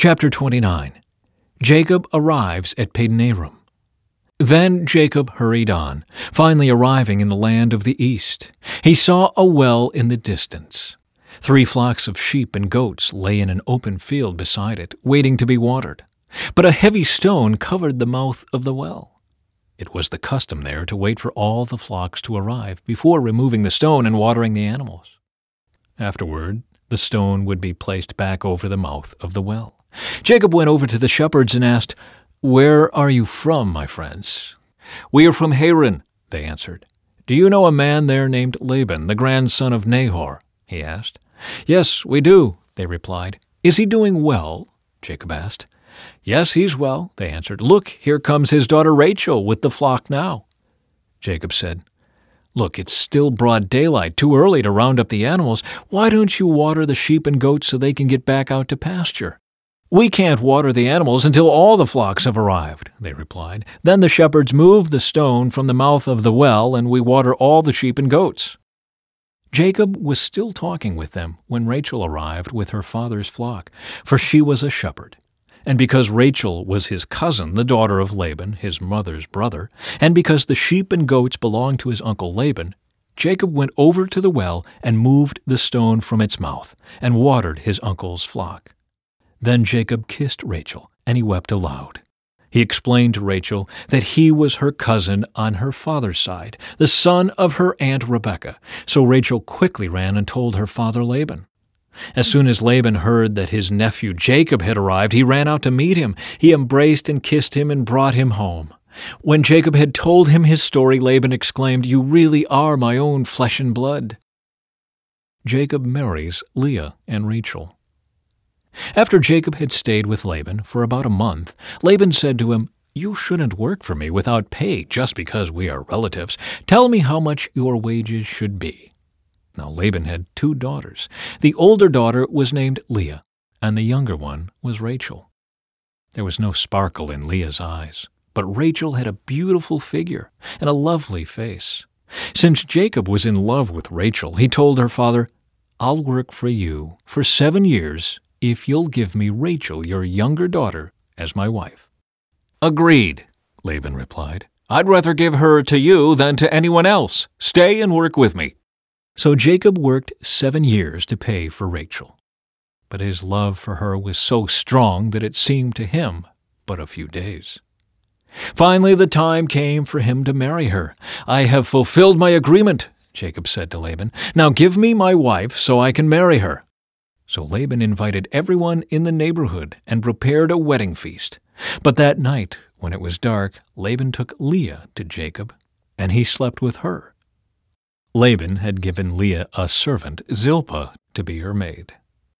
Chapter 29. Jacob arrives at Paddan-aram. Then Jacob hurried on, finally arriving in the land of the east. He saw a well in the distance. 3 flocks of sheep and goats lay in an open field beside it, waiting to be watered. But a heavy stone covered the mouth of the well. It was the custom there to wait for all the flocks to arrive before removing the stone and watering the animals. Afterward, the stone would be placed back over the mouth of the well. Jacob went over to the shepherds and asked, "Where are you from, my friends?" "We are from Haran," they answered. "Do you know a man there named Laban, the grandson of Nahor?" he asked. "Yes, we do," they replied. "Is he doing well?" Jacob asked. "Yes, he's well," they answered. "Look, here comes his daughter Rachel with the flock now." Jacob said, "Look, it's still broad daylight, too early to round up the animals. Why don't you water the sheep and goats so they can get back out to pasture?" "We can't water the animals until all the flocks have arrived," they replied. "Then the shepherds move the stone from the mouth of the well, and we water all the sheep and goats." Jacob was still talking with them when Rachel arrived with her father's flock, for she was a shepherd. And because Rachel was his cousin, the daughter of Laban, his mother's brother, and because the sheep and goats belonged to his uncle Laban, Jacob went over to the well and moved the stone from its mouth and watered his uncle's flock. Then Jacob kissed Rachel, and he wept aloud. He explained to Rachel that he was her cousin on her father's side, the son of her aunt Rebekah. So Rachel quickly ran and told her father Laban. As soon as Laban heard that his nephew Jacob had arrived, he ran out to meet him. He embraced and kissed him and brought him home. When Jacob had told him his story, Laban exclaimed, "You really are my own flesh and blood." Jacob marries Leah and Rachel. After Jacob had stayed with Laban for about a month, Laban said to him, "You shouldn't work for me without pay just because we are relatives. Tell me how much your wages should be." Now Laban had 2 daughters. The older daughter was named Leah, and the younger one was Rachel. There was no sparkle in Leah's eyes, but Rachel had a beautiful figure and a lovely face. Since Jacob was in love with Rachel, he told her father, "I'll work for you for 7 years if you'll give me Rachel, your younger daughter, as my wife." "Agreed," Laban replied. "I'd rather give her to you than to anyone else. Stay and work with me." So Jacob worked 7 years to pay for Rachel. But his love for her was so strong that it seemed to him but a few days. Finally the time came for him to marry her. "I have fulfilled my agreement," Jacob said to Laban. "Now give me my wife so I can marry her." So Laban invited everyone in the neighborhood and prepared a wedding feast. But that night, when it was dark, Laban took Leah to Jacob, and he slept with her. Laban had given Leah a servant, Zilpah, to be her maid.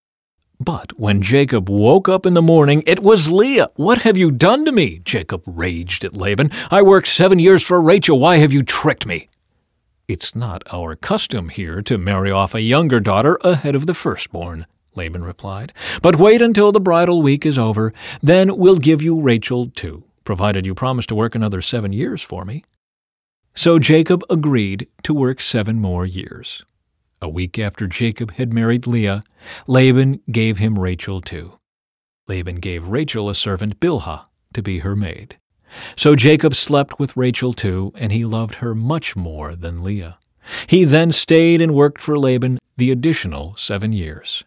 But when Jacob woke up in the morning, it was Leah. "What have you done to me?" Jacob raged at Laban. "I worked 7 years for Rachel. Why have you tricked me?" "It's not our custom here to marry off a younger daughter ahead of the firstborn," Laban replied. "But wait until the bridal week is over. Then we'll give you Rachel too, provided you promise to work another 7 years for me." So Jacob agreed to work 7 more years. A week after Jacob had married Leah, Laban gave him Rachel too. Laban gave Rachel a servant, Bilhah, to be her maid. So Jacob slept with Rachel too, and he loved her much more than Leah. He then stayed and worked for Laban the additional 7 years.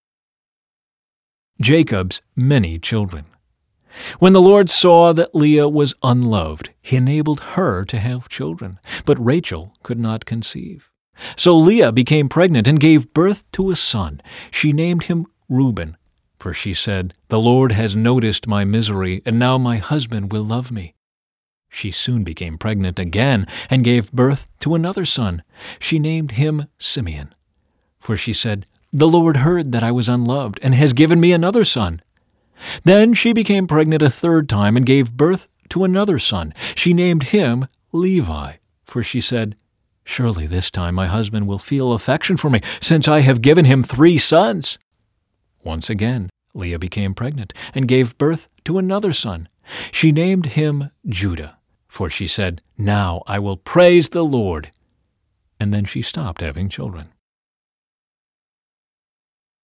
Jacob's many children. When the Lord saw that Leah was unloved, he enabled her to have children, but Rachel could not conceive. So Leah became pregnant and gave birth to a son. She named him Reuben, for she said, "The Lord has noticed my misery, and now my husband will love me." She soon became pregnant again and gave birth to another son. She named him Simeon, for she said, "The Lord heard that I was unloved and has given me another son." Then she became pregnant a 3rd time and gave birth to another son. She named him Levi, for she said, "Surely this time my husband will feel affection for me, since I have given him 3 sons." Once again, Leah became pregnant and gave birth to another son. She named him Judah, for she said, "Now I will praise the Lord." And then she stopped having children.